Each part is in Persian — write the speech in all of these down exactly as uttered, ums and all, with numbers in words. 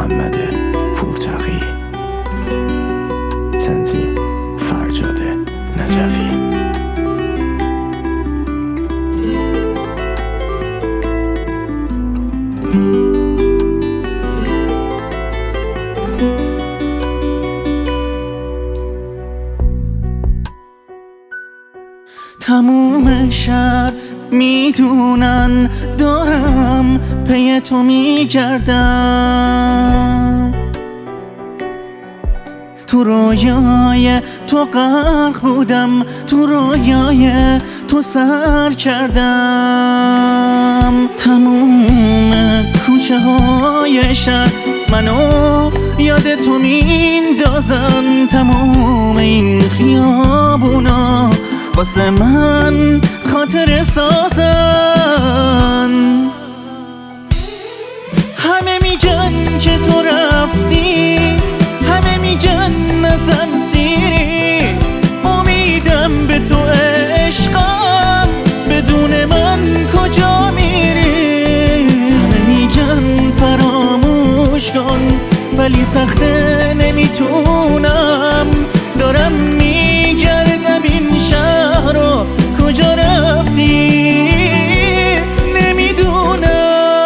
محمد پورتقی، تنظیم فرجاد نجفی. تموم شهر میدونن دارم پی تو میگردم، تو رویای تو غرق بودم، تو رویای تو سر کردم. تموم کوچه های شهر منو یاد تو میندازن، تموم این خیابونا واسه من خاطر سازن. همه میگن که تو رفتی، همه میگن ازم سیری، امیدم به تو عشقم، بدون من کجا میری؟ همه میگن فراموش کن ولی سخته نمیتونم، دارم میگردم این شهر رو، کجا رفتی نمیدونم.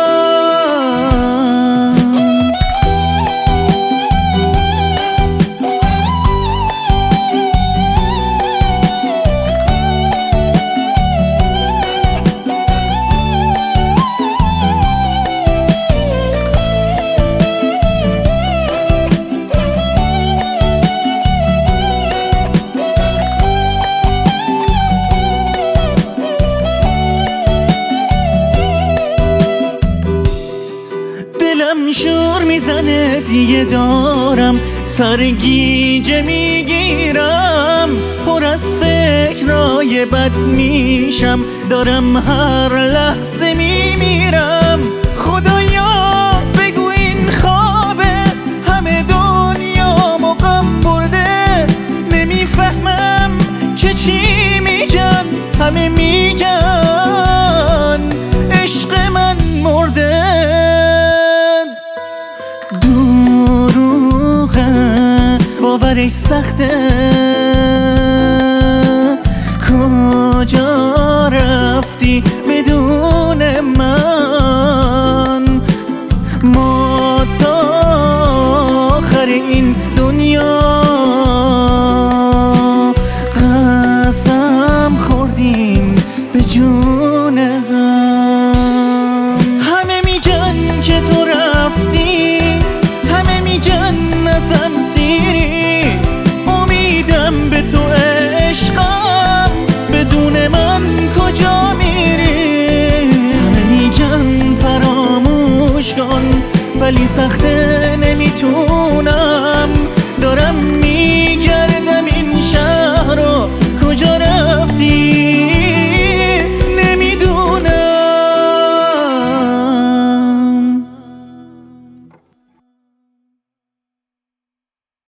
دلم شور میزنه دیگه، دارم سرگیجه میگیرم، پر از فکرای بد میشم، دارم هر لحظه میمیرم. خدایا بگو این خوابه، همه دنیا مقام برده، نمیفهمم که چی میگن، همه میگن عشق من مرده. باورش سخته، کجا رفتی بدون من؟ ما تا آخر این دنیا قسم خوردیم به جون هم. همه میگن که تو رفتی، همه میگن ازم سیری، امیدم به تو عشقم، بدون من کجا میری؟ همه میگن فراموش کن ولی سخته نمیتونم، دارم میگردم